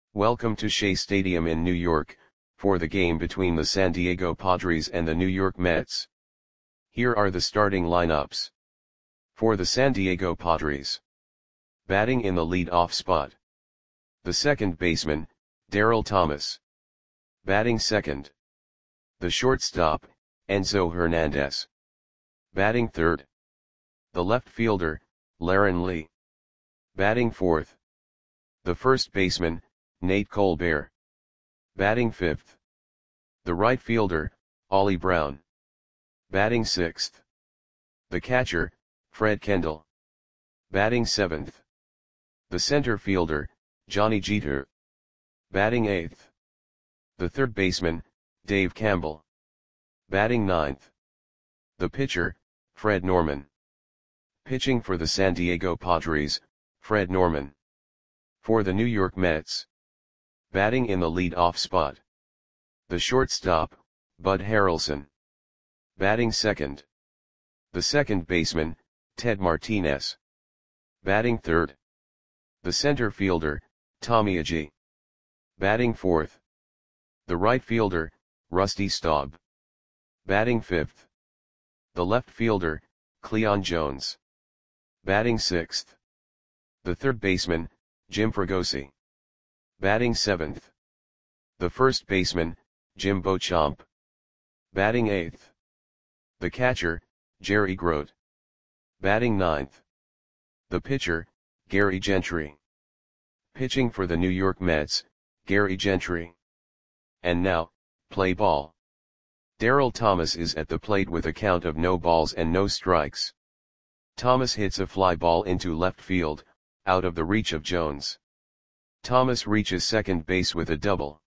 Welcome to Shea Stadium in New York, for the game between the San Diego Padres and the New York Mets. Here are the starting lineups. For the San Diego Padres. Batting in the lead-off spot. The second baseman, Darryl Thomas. Batting second. The shortstop, Enzo Hernandez. Batting third. The left fielder, Laren Lee. Batting fourth. The first baseman, Nate Colbert. Batting fifth. The right fielder, Ollie Brown. Batting sixth. The catcher, Fred Kendall. Batting seventh. The center fielder, Johnny Jeter. Batting eighth. The third baseman, Dave Campbell. Batting ninth. The pitcher, Fred Norman. Pitching for the San Diego Padres, Fred Norman. For the New York Mets. Batting in the lead-off spot. The shortstop, Bud Harrelson. Batting second. The second baseman, Ted Martinez. Batting third. The center fielder, Tommy Agee. Batting fourth. The right fielder, Rusty Staub. Batting fifth. The left fielder, Cleon Jones. Batting sixth. The third baseman, Jim Fregosi. Batting seventh. The first baseman, Jim Beauchamp. Batting eighth. The catcher, Jerry Grote. Batting ninth. The pitcher, Gary Gentry. Pitching for the New York Mets, Gary Gentry. And now, play ball. Darryl Thomas is at the plate with a count of no balls and no strikes. Thomas hits a fly ball into left field, out of the reach of Jones. Thomas reaches second base with a double.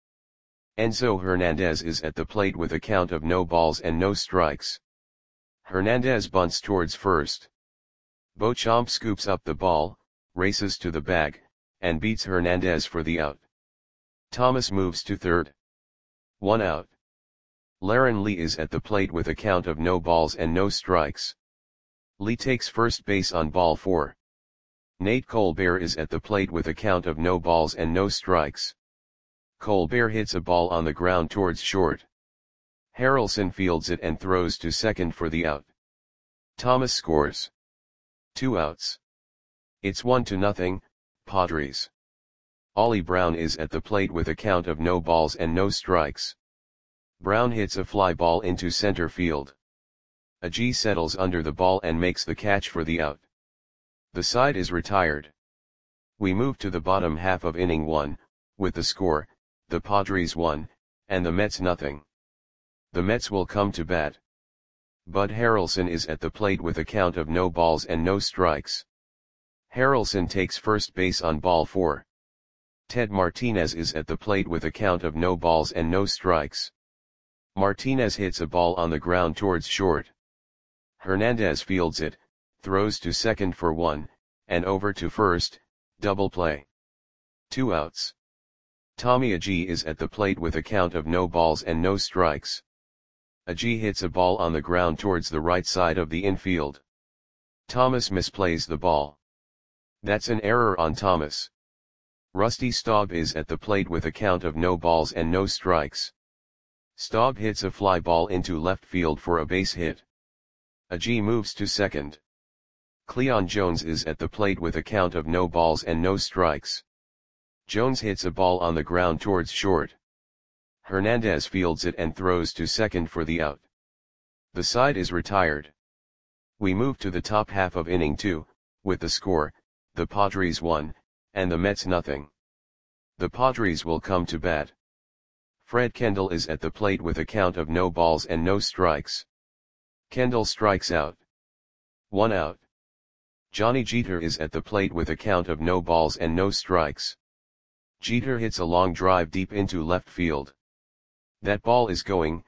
Enzo Hernandez is at the plate with a count of no balls and no strikes. Hernandez bunts towards first. Beauchamp scoops up the ball, races to the bag, and beats Hernandez for the out. Thomas moves to third. 1 out. Laren Lee is at the plate with a count of no balls and no strikes. Lee takes first base on ball 4. Nate Colbert is at the plate with a count of no balls and no strikes. Colbert hits a ball on the ground towards short. Harrelson fields it and throws to second for the out. Thomas scores. 2 outs. It's 1-0, Padres. Ollie Brown is at the plate with a count of no balls and no strikes. Brown hits a fly ball into center field. Agee settles under the ball and makes the catch for the out. The side is retired. We move to the bottom half of inning 1, with the score, the Padres 1, and the Mets 0. The Mets will come to bat. Bud Harrelson is at the plate with a count of no balls and no strikes. Harrelson takes first base on ball 4. Ted Martinez is at the plate with a count of no balls and no strikes. Martinez hits a ball on the ground towards short. Hernandez fields it, throws to second for 1, and over to first, double play. 2 outs. Tommy Agee is at the plate with a count of no balls and no strikes. Agee hits a ball on the ground towards the right side of the infield. Thomas misplays the ball. That's an error on Thomas. Rusty Staub is at the plate with a count of no balls and no strikes. Staub hits a fly ball into left field for a base hit. Agee moves to second. Cleon Jones is at the plate with a count of no balls and no strikes. Jones hits a ball on the ground towards short. Hernandez fields it and throws to second for the out. The side is retired. We move to the top half of inning 2, with the score, the Padres 1, and the Mets 0. The Padres will come to bat. Fred Kendall is at the plate with a count of no balls and no strikes. Kendall strikes out. 1 out. Johnny Jeter is at the plate with a count of no balls and no strikes. Jeter hits a long drive deep into left field. That ball is gone.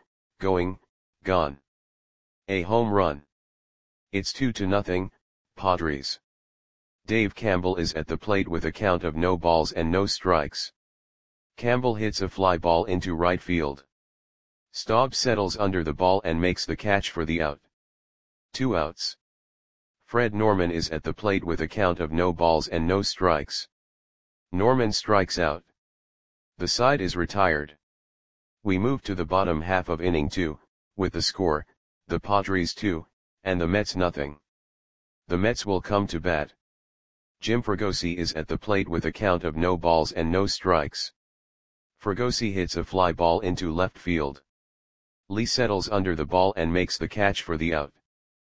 A home run. It's 2-0, Padres. Dave Campbell is at the plate with a count of no balls and no strikes. Campbell hits a fly ball into right field. Staub settles under the ball and makes the catch for the out. 2 outs. Fred Norman is at the plate with a count of no balls and no strikes. Norman strikes out. The side is retired. We move to the bottom half of inning 2, with the score, the Padres 2, and the Mets nothing. The Mets will come to bat. Jim Fregosi is at the plate with a count of no balls and no strikes. Fregosi hits a fly ball into left field. Lee settles under the ball and makes the catch for the out.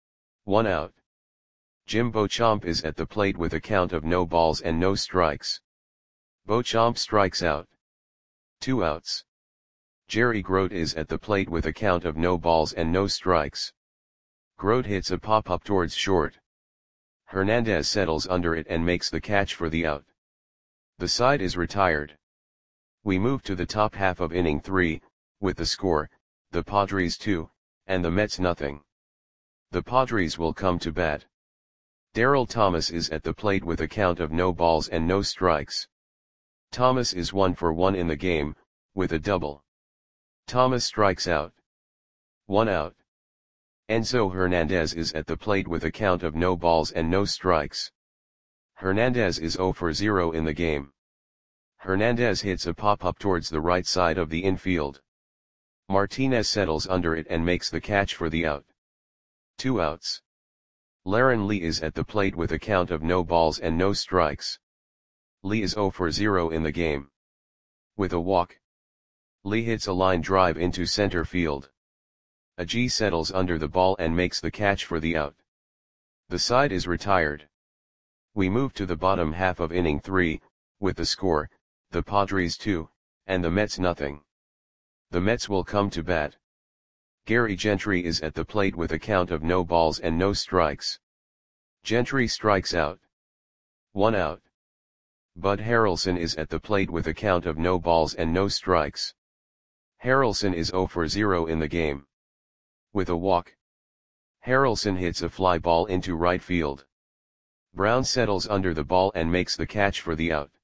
1 out. Jim Beauchamp is at the plate with a count of no balls and no strikes. Beauchamp strikes out. 2 outs. Jerry Grote is at the plate with a count of no balls and no strikes. Grote hits a pop-up towards short. Hernandez settles under it and makes the catch for the out. The side is retired. We move to the top half of inning 3, with the score, the Padres 2, and the Mets nothing. The Padres will come to bat. Darryl Thomas is at the plate with a count of no balls and no strikes. Thomas is 1 for 1 in the game, with a double. Thomas strikes out. 1 out. Enzo Hernandez is at the plate with a count of no balls and no strikes. Hernandez is 0 for 0 in the game. Hernandez hits a pop-up towards the right side of the infield. Martinez settles under it and makes the catch for the out. 2 outs. Laren Lee is at the plate with a count of no balls and no strikes. Lee is 0 for 0 in the game. With a walk, Lee hits a line drive into center field. Agee settles under the ball and makes the catch for the out. The side is retired. We move to the bottom half of inning 3, with the score, the Padres 2, and the Mets nothing. The Mets will come to bat. Gary Gentry is at the plate with a count of no balls and no strikes. Gentry strikes out. 1 out. Bud Harrelson is at the plate with a count of no balls and no strikes. Harrelson is 0 for 0 in the game. With a walk, Harrelson hits a fly ball into right field. Brown settles under the ball and makes the catch for the out.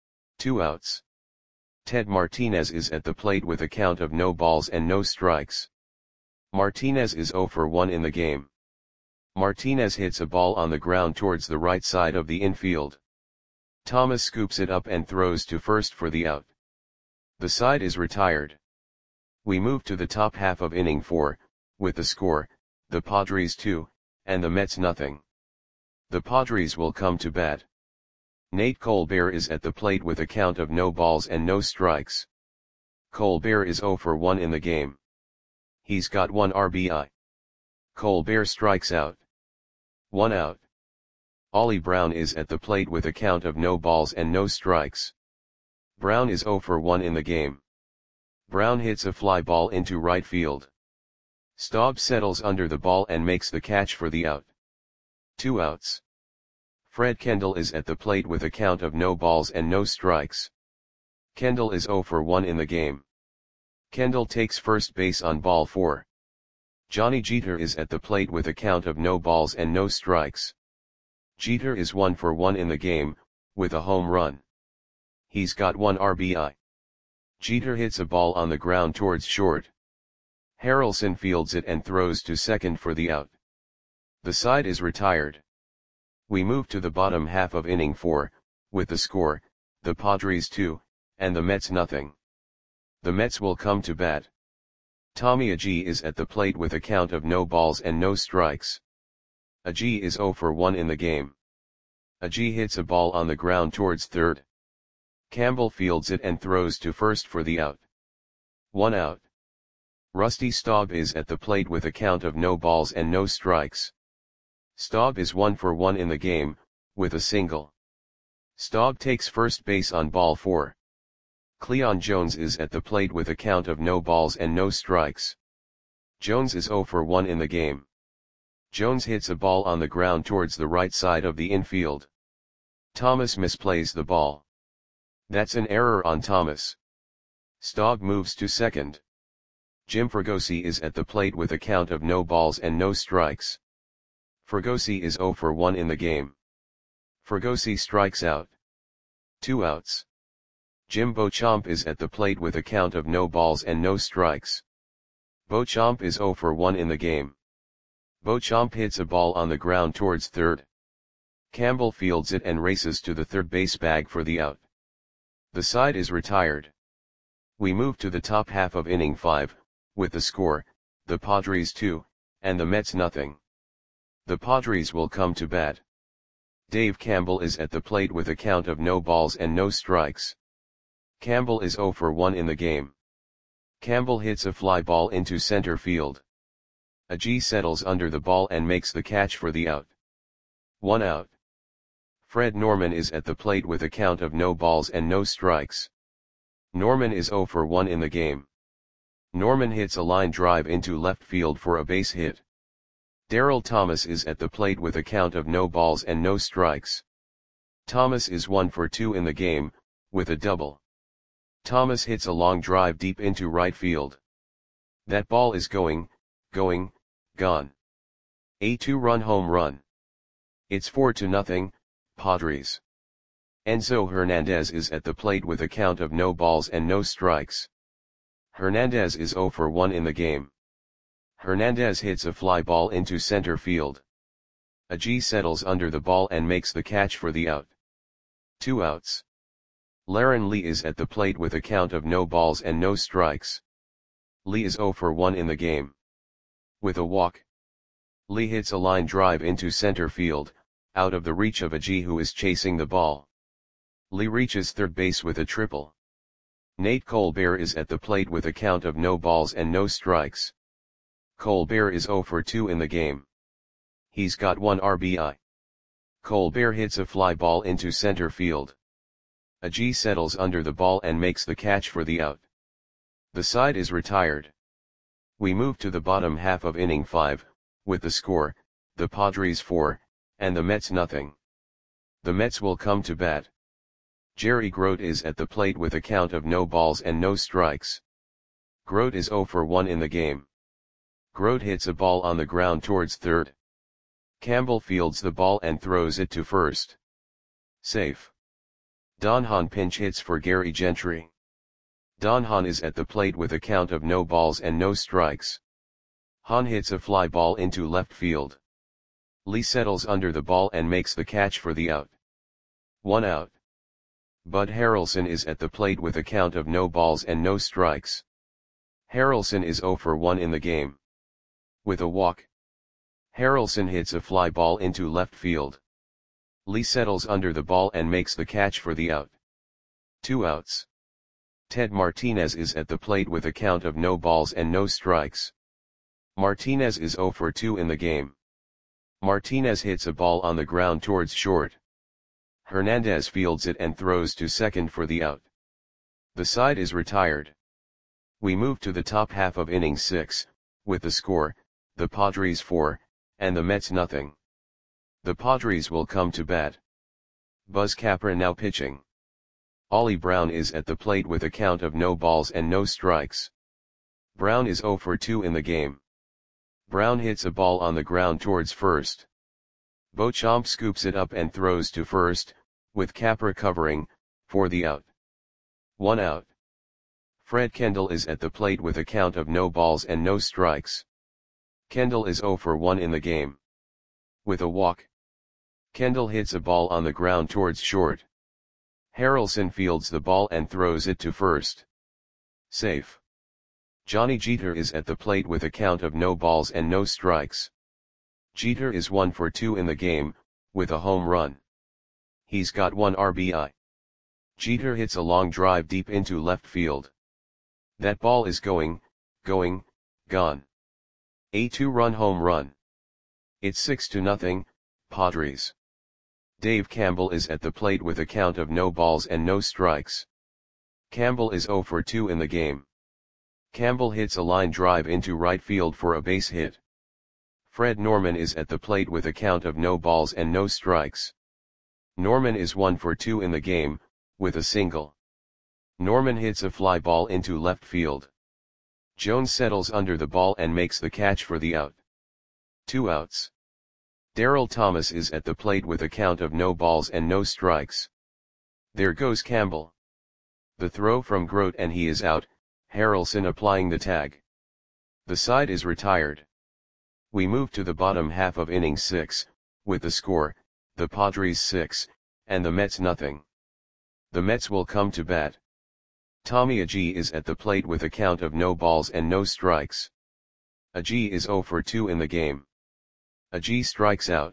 2 outs. Ted Martinez is at the plate with a count of no balls and no strikes. Martinez is 0 for 1 in the game. Martinez hits a ball on the ground towards the right side of the infield. Thomas scoops it up and throws to first for the out. The side is retired. We move to the top half of inning 4, with the score, the Padres 2, and the Mets nothing. The Padres will come to bat. Nate Colbert is at the plate with a count of no balls and no strikes. Colbert is 0 for 1 in the game. He's got 1 RBI. Colbert strikes out. 1 out. Ollie Brown is at the plate with a count of no balls and no strikes. Brown is 0 for 1 in the game. Brown hits a fly ball into right field. Staub settles under the ball and makes the catch for the out. 2 outs. Fred Kendall is at the plate with a count of no balls and no strikes. Kendall is 0 for 1 in the game. Kendall takes first base on ball 4. Johnny Jeter is at the plate with a count of no balls and no strikes. Jeter is 1 for 1 in the game, with a home run. He's got 1 RBI. Jeter hits a ball on the ground towards short. Harrelson fields it and throws to second for the out. The side is retired. We move to the bottom half of inning 4, with the score, the Padres 2, and the Mets nothing. The Mets will come to bat. Tommy Agee is at the plate with a count of no balls and no strikes. Agee is 0 for 1 in the game. Agee hits a ball on the ground towards third. Campbell fields it and throws to first for the out. 1 out. Rusty Staub is at the plate with a count of no balls and no strikes. Staub is 1 for 1 in the game, with a single. Staub takes first base on ball 4. Cleon Jones is at the plate with a count of no balls and no strikes. Jones is 0 for 1 in the game. Jones hits a ball on the ground towards the right side of the infield. Thomas misplays the ball. That's an error on Thomas. Staub moves to second. Jim Fregosi is at the plate with a count of no balls and no strikes. Fregosi is 0 for 1 in the game. Fregosi strikes out. 2 outs. Jim Beauchamp is at the plate with a count of no balls and no strikes. Beauchamp is 0 for 1 in the game. Beauchamp hits a ball on the ground towards third. Campbell fields it and races to the third base bag for the out. The side is retired. We move to the top half of inning 5, with the score, the Padres 2, and the Mets nothing. The Padres will come to bat. Dave Campbell is at the plate with a count of no balls and no strikes. Campbell is 0 for 1 in the game. Campbell hits a fly ball into center field. Agee settles under the ball and makes the catch for the out. 1 out. Fred Norman is at the plate with a count of no balls and no strikes. Norman is 0 for 1 in the game. Norman hits a line drive into left field for a base hit. Darryl Thomas is at the plate with a count of no balls and no strikes. Thomas is 1 for 2 in the game, with a double. Thomas hits a long drive deep into right field. That ball is going, gone. A 2-run home run. It's 4-0, Padres. Enzo Hernandez is at the plate with a count of no balls and no strikes. Hernandez is 0 for 1 in the game. Hernandez hits a fly ball into center field. Agee settles under the ball and makes the catch for the out. 2 outs. Laren Lee is at the plate with a count of no balls and no strikes. Lee is 0 for 1 in the game. With a walk. Lee hits a line drive into center field, out of the reach of Agee who is chasing the ball. Lee reaches third base with a triple. Nate Colbert is at the plate with a count of no balls and no strikes. Colbert is 0 for 2 in the game. He's got 1 RBI. Colbert hits a fly ball into center field. Agee settles under the ball and makes the catch for the out. The side is retired. We move to the bottom half of inning 5, with the score, the Padres 4, and the Mets nothing. The Mets will come to bat. Jerry Grote is at the plate with a count of no balls and no strikes. Grote is 0 for 1 in the game. Grote hits a ball on the ground towards third. Campbell fields the ball and throws it to first. Safe. Don Hahn pinch hits for Gary Gentry. Don Hahn is at the plate with a count of no balls and no strikes. Hahn hits a fly ball into left field. Lee settles under the ball and makes the catch for the out. 1 out. Bud Harrelson is at the plate with a count of no balls and no strikes. Harrelson is 0 for 1 in the game. With a walk. Harrelson hits a fly ball into left field. Lee settles under the ball and makes the catch for the out. 2 outs. Ted Martinez is at the plate with a count of no balls and no strikes. Martinez is 0 for 2 in the game. Martinez hits a ball on the ground towards short. Hernandez fields it and throws to second for the out. The side is retired. We move to the top half of inning 6, with the score, the Padres 4, and the Mets nothing. The Padres will come to bat. Buzz Capra now pitching. Ollie Brown is at the plate with a count of no balls and no strikes. Brown is 0 for 2 in the game. Brown hits a ball on the ground towards first. Beauchamp scoops it up and throws to first, with Capra covering, for the out. 1 out. Fred Kendall is at the plate with a count of no balls and no strikes. Kendall is 0 for 1 in the game. With a walk. Kendall hits a ball on the ground towards short. Harrelson fields the ball and throws it to first. Safe. Johnny Jeter is at the plate with a count of no balls and no strikes. Jeter is 1 for 2 in the game, with a home run. He's got 1 RBI. Jeter hits a long drive deep into left field. That ball is going, gone. A 2-run home run. It's 6-0, Padres. Dave Campbell is at the plate with a count of no balls and no strikes. Campbell is 0 for 2 in the game. Campbell hits a line drive into right field for a base hit. Fred Norman is at the plate with a count of no balls and no strikes. Norman is 1 for 2 in the game, with a single. Norman hits a fly ball into left field. Jones settles under the ball and makes the catch for the out. 2 outs. Darryl Thomas is at the plate with a count of no balls and no strikes. There goes Campbell. The throw from Grote and he is out, Harrelson applying the tag. The side is retired. We move to the bottom half of inning 6, with the score, the Padres 6, and the Mets nothing. The Mets will come to bat. Tommy Agee is at the plate with a count of no balls and no strikes. Agee is 0 for 2 in the game. Agee strikes out.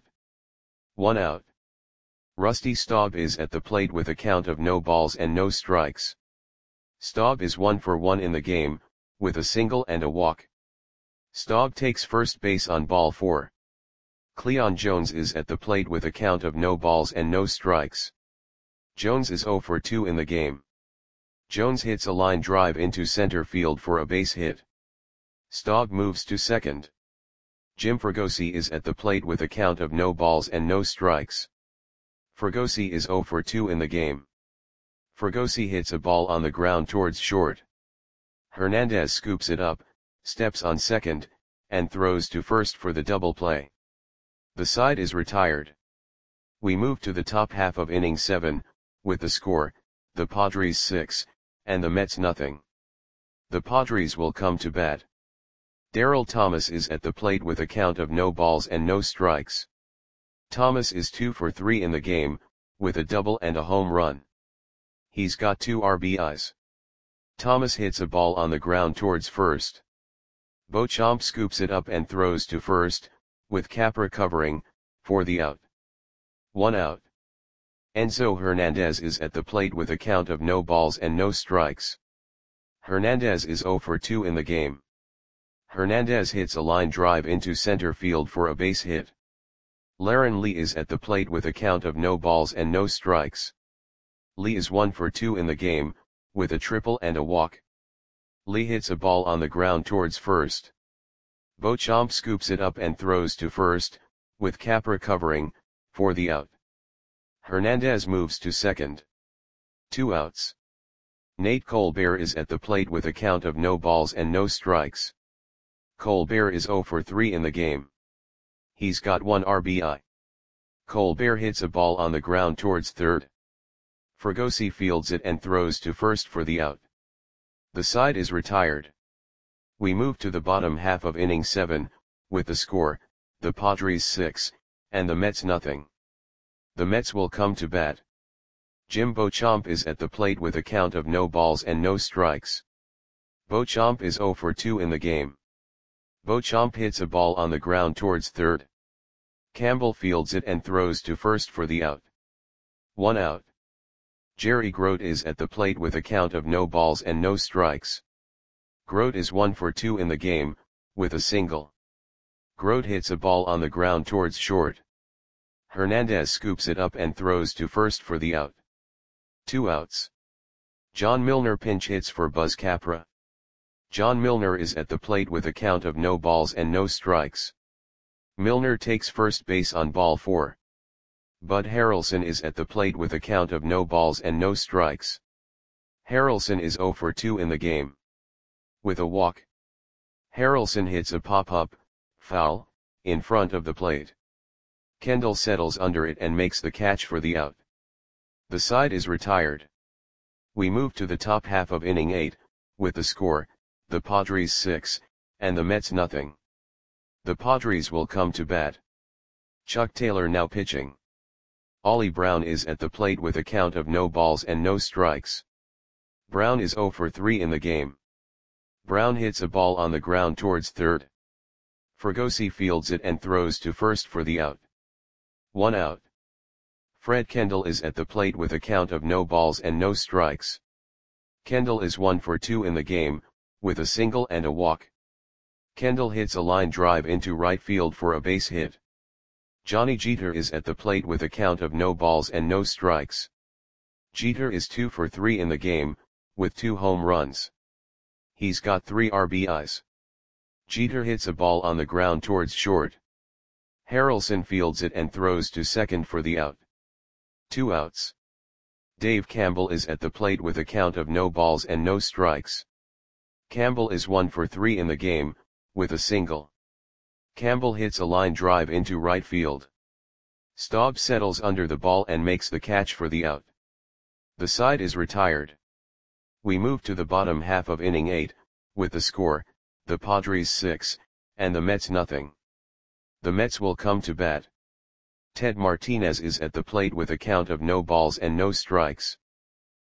1 out. Rusty Staub is at the plate with a count of no balls and no strikes. Staub is 1 for 1 in the game, with a single and a walk. Staub takes first base on ball 4. Cleon Jones is at the plate with a count of no balls and no strikes. Jones is 0 for 2 in the game. Jones hits a line drive into center field for a base hit. Staub moves to second. Jim Fregosi is at the plate with a count of no balls and no strikes. Fregosi is 0 for 2 in the game. Fregosi hits a ball on the ground towards short. Hernandez scoops it up, steps on second, and throws to first for the double play. The side is retired. We move to the top half of inning 7, with the score, the Padres 6, and the Mets nothing. The Padres will come to bat. Darryl Thomas is at the plate with a count of no balls and no strikes. Thomas is 2 for 3 in the game, with a double and a home run. He's got 2 RBIs. Thomas hits a ball on the ground towards first. Beauchamp scoops it up and throws to first, with Capra covering, for the out. 1 out. Enzo Hernandez is at the plate with a count of no balls and no strikes. Hernandez is 0 for 2 in the game. Hernandez hits a line drive into center field for a base hit. Laren Lee is at the plate with a count of no balls and no strikes. Lee is 1 for 2 in the game, with a triple and a walk. Lee hits a ball on the ground towards first. Beauchamp scoops it up and throws to first, with Capra covering, for the out. Hernandez moves to second. 2 outs. Nate Colbert is at the plate with a count of no balls and no strikes. Colbert is 0 for 3 in the game. He's got 1 RBI. Colbert hits a ball on the ground towards third. Fregosi fields it and throws to first for the out. The side is retired. We move to the bottom half of inning 7, with the score, the Padres 6, and the Mets nothing. The Mets will come to bat. Jim Beauchamp is at the plate with a count of no balls and no strikes. Beauchamp is 0 for 2 in the game. Beauchamp hits a ball on the ground towards third. Campbell fields it and throws to first for the out. 1 out. Jerry Grote is at the plate with a count of no balls and no strikes. Grote is 1 for 2 in the game, with a single. Grote hits a ball on the ground towards short. Hernandez scoops it up and throws to first for the out. 2 outs. John Milner pinch hits for Buzz Capra. John Milner is at the plate with a count of no balls and no strikes. Milner takes first base on ball 4. Bud Harrelson is at the plate with a count of no balls and no strikes. Harrelson is 0 for 2 in the game. With a walk. Harrelson hits a pop-up, foul, in front of the plate. Kendall settles under it and makes the catch for the out. The side is retired. We move to the top half of inning 8, with the score, the Padres 6, and the Mets nothing. The Padres will come to bat. Chuck Taylor now pitching. Ollie Brown is at the plate with a count of no balls and no strikes. Brown is 0 for 3 in the game. Brown hits a ball on the ground towards third. Fregosi fields it and throws to first for the out. 1 out. Fred Kendall is at the plate with a count of no balls and no strikes. Kendall is 1 for 2 in the game, with a single and a walk. Kendall hits a line drive into right field for a base hit. Johnny Jeter is at the plate with a count of no balls and no strikes. Jeter is 2 for 3 in the game, with 2 home runs. He's got 3 RBIs. Jeter hits a ball on the ground towards short. Harrelson fields it and throws to second for the out. 2 outs. Dave Campbell is at the plate with a count of no balls and no strikes. Campbell is 1 for 3 in the game, with a single. Campbell hits a line drive into right field. Staub settles under the ball and makes the catch for the out. The side is retired. We move to the bottom half of inning 8, with the score, the Padres 6, and the Mets nothing. The Mets will come to bat. Ted Martinez is at the plate with a count of no balls and no strikes.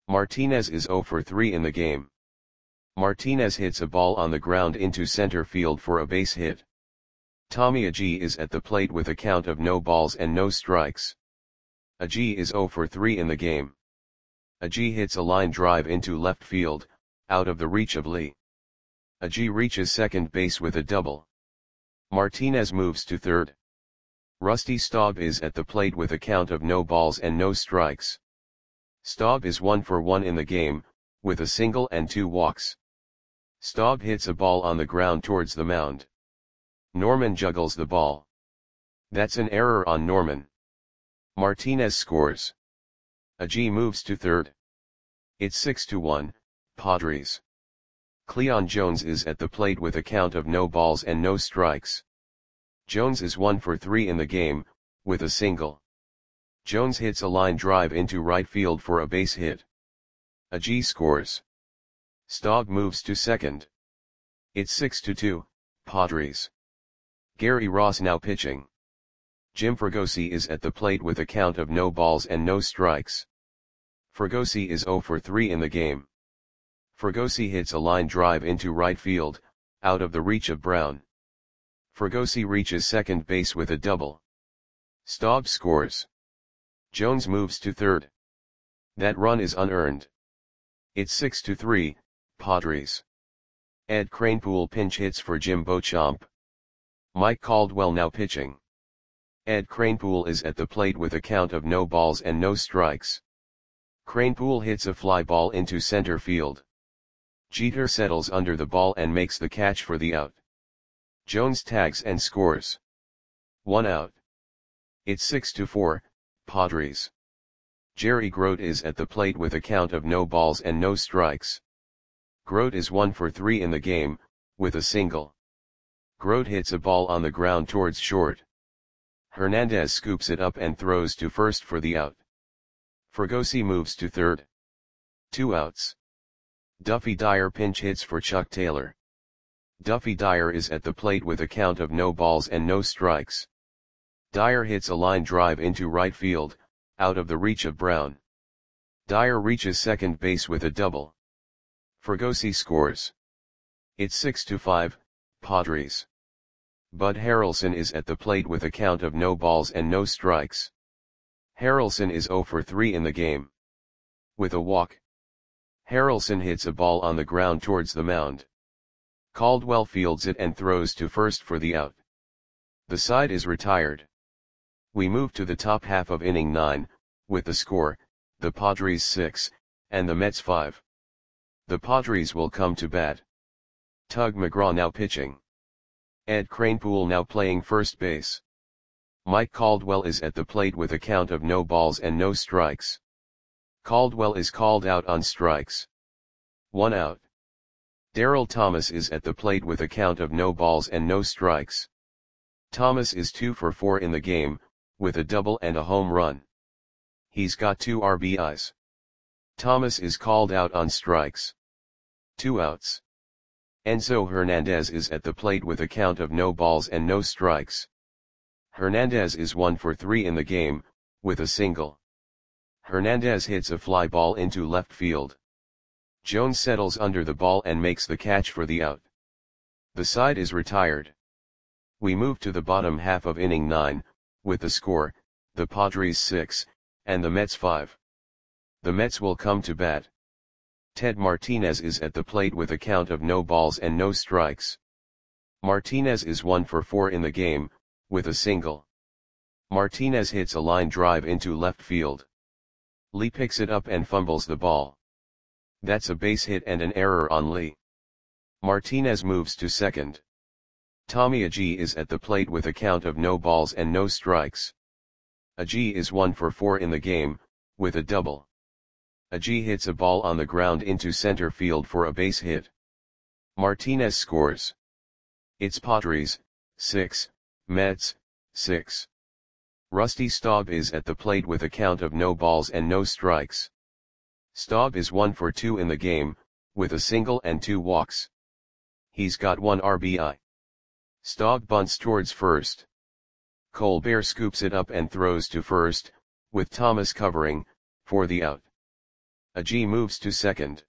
Martinez is 0 for 3 in the game. Martinez hits a ball on the ground into center field for a base hit. Tommy Agee is at the plate with a count of no balls and no strikes. Agee is 0 for 3 in the game. Agee hits a line drive into left field, out of the reach of Lee. Agee reaches second base with a double. Martinez moves to third. Rusty Staub is at the plate with a count of no balls and no strikes. Staub is 1 for 1 in the game, with a single and 2 walks. Staub hits a ball on the ground towards the mound. Norman juggles the ball. That's an error on Norman. Martinez scores. Agee moves to third. It's 6-1, Padres. Cleon Jones is at the plate with a count of no balls and no strikes. Jones is 1 for 3 in the game, with a single. Jones hits a line drive into right field for a base hit. Agee scores. Staub moves to second. It's 6-2, Padres. Gary Ross now pitching. Jim Fregosi is at the plate with a count of no balls and no strikes. Fregosi is 0 for 3 in the game. Fregosi hits a line drive into right field, out of the reach of Brown. Fregosi reaches second base with a double. Staub scores. Jones moves to third. That run is unearned. It's 6-3, Padres. Ed Kranepool pinch hits for Jim Beauchamp. Mike Caldwell now pitching. Ed Kranepool is at the plate with a count of no balls and no strikes. Kranepool hits a fly ball into center field. Jeter settles under the ball and makes the catch for the out. Jones tags and scores. 1 out. It's 6-4, Padres. Jerry Grote is at the plate with a count of no balls and no strikes. Grote is 1 for 3 in the game, with a single. Grote hits a ball on the ground towards short. Hernandez scoops it up and throws to first for the out. Fregosi moves to third. 2 outs. Duffy Dyer pinch hits for Chuck Taylor. Duffy Dyer is at the plate with a count of no balls and no strikes. Dyer hits a line drive into right field, out of the reach of Brown. Dyer reaches second base with a double. Fregosi scores. It's 6-5, Padres. Bud Harrelson is at the plate with a count of no balls and no strikes. Harrelson is 0 for 3 in the game. With a walk. Harrelson hits a ball on the ground towards the mound. Caldwell fields it and throws to first for the out. The side is retired. We move to the top half of inning 9, with the score, the Padres 6, and the Mets 5. The Padres will come to bat. Tug McGraw now pitching. Ed Kranepool now playing first base. Mike Caldwell is at the plate with a count of no balls and no strikes. Caldwell is called out on strikes. 1 out. Darryl Thomas is at the plate with a count of no balls and no strikes. Thomas is 2 for 4 in the game, with a double and a home run. He's got 2 RBIs. Thomas is called out on strikes. 2 outs. Enzo Hernandez is at the plate with a count of no balls and no strikes. Hernandez is 1 for 3 in the game, with a single. Hernandez hits a fly ball into left field. Jones settles under the ball and makes the catch for the out. The side is retired. We move to the bottom half of inning 9, with the score, the Padres 6, and the Mets 5. The Mets will come to bat. Ted Martinez is at the plate with a count of no balls and no strikes. Martinez is 1 for 4 in the game, with a single. Martinez hits a line drive into left field. Lee picks it up and fumbles the ball. That's a base hit and an error on Lee. Martinez moves to second. Tommy Agee is at the plate with a count of no balls and no strikes. Agee is 1 for 4 in the game, with a double. Agee hits a ball on the ground into center field for a base hit. Martinez scores. It's Padres 6, Mets 6. Rusty Staub is at the plate with a count of no balls and no strikes. Staub is 1 for 2 in the game, with a single and 2 walks. He's got 1 RBI. Staub bunts towards first. Colbert scoops it up and throws to first, with Thomas covering, for the out. Agee moves to second.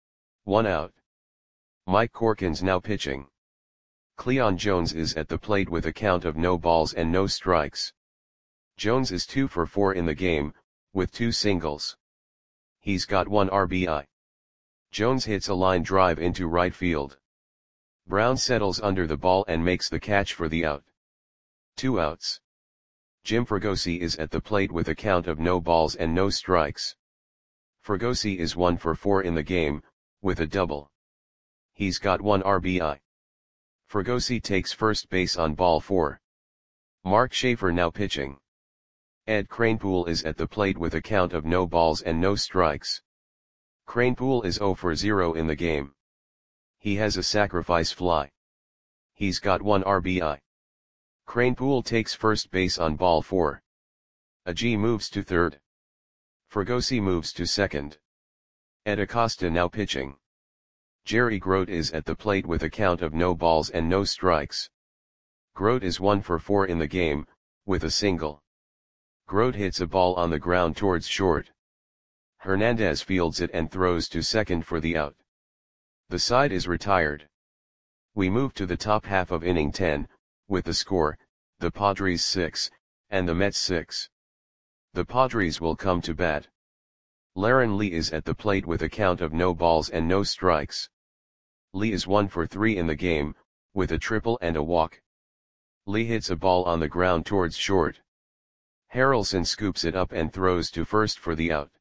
1 out. Mike Corkins now pitching. Cleon Jones is at the plate with a count of no balls and no strikes. Jones is 2 for 4 in the game, with 2 singles. He's got 1 RBI. Jones hits a line drive into right field. Brown settles under the ball and makes the catch for the out. 2 outs. Jim Fregosi is at the plate with a count of no balls and no strikes. Fregosi is 1 for 4 in the game, with a double. He's got 1 RBI. Fregosi takes first base on ball 4. Mark Schaefer now pitching. Ed Kranepool is at the plate with a count of no balls and no strikes. Kranepool is 0 for 0 in the game. He has a sacrifice fly. He's got 1 RBI. Kranepool takes first base on ball 4. Agee moves to third. Fregosi moves to second. Ed Acosta now pitching. Jerry Grote is at the plate with a count of no balls and no strikes. Grote is 1 for 4 in the game, with a single. Grote hits a ball on the ground towards short. Hernandez fields it and throws to second for the out. The side is retired. We move to the top half of inning 10, with the score, the Padres 6, and the Mets 6. The Padres will come to bat. Laren Lee is at the plate with a count of no balls and no strikes. Lee is 1 for 3 in the game, with a triple and a walk. Lee hits a ball on the ground towards short. Harrelson scoops it up and throws to first for the out.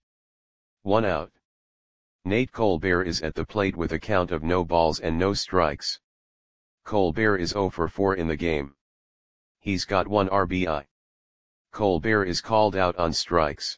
1 out. Nate Colbert is at the plate with a count of no balls and no strikes. Colbert is 0 for 4 in the game. He's got 1 RBI. Colbert is called out on strikes.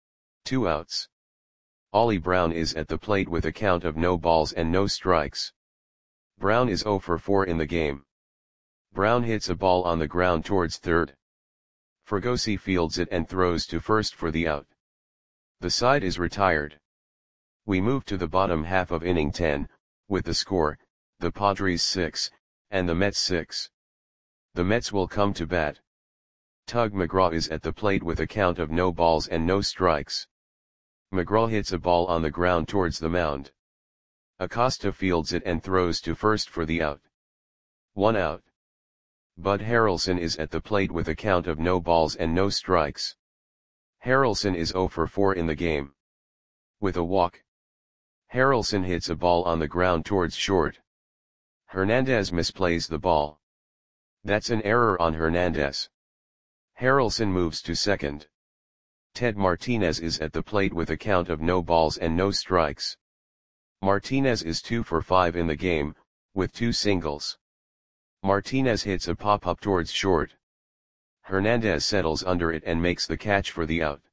2 outs. Ollie Brown is at the plate with a count of no balls and no strikes. Brown is 0 for 4 in the game. Brown hits a ball on the ground towards third. Fregosi fields it and throws to first for the out. The side is retired. We move to the bottom half of inning 10, with the score, the Padres 6, and the Mets 6. The Mets will come to bat. Tug McGraw is at the plate with a count of no balls and no strikes. McGraw hits a ball on the ground towards the mound. Acosta fields it and throws to first for the out. 1 out. Bud Harrelson is at the plate with a count of no balls and no strikes. Harrelson is 0 for 4 in the game. With a walk. Harrelson hits a ball on the ground towards short. Hernandez misplays the ball. That's an error on Hernandez. Harrelson moves to second. Ted Martinez is at the plate with a count of no balls and no strikes. Martinez is 2 for 5 in the game, with 2 singles. Martinez hits a pop-up towards short. Hernandez settles under it and makes the catch for the out.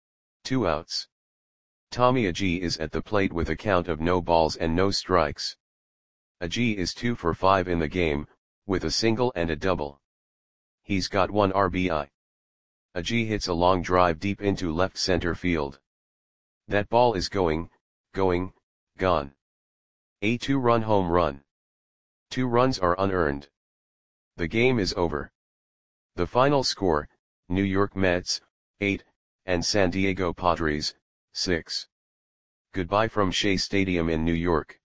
2 outs. Tommy Agee is at the plate with a count of no balls and no strikes. Agee is 2 for 5 in the game, with a single and a double. He's got 1 RBI. Agee hits a long drive deep into left center field. That ball is gone. A 2-run home run. 2 runs are unearned. The game is over. The final score, New York Mets, 8, and San Diego Padres, 6. Goodbye from Shea Stadium in New York.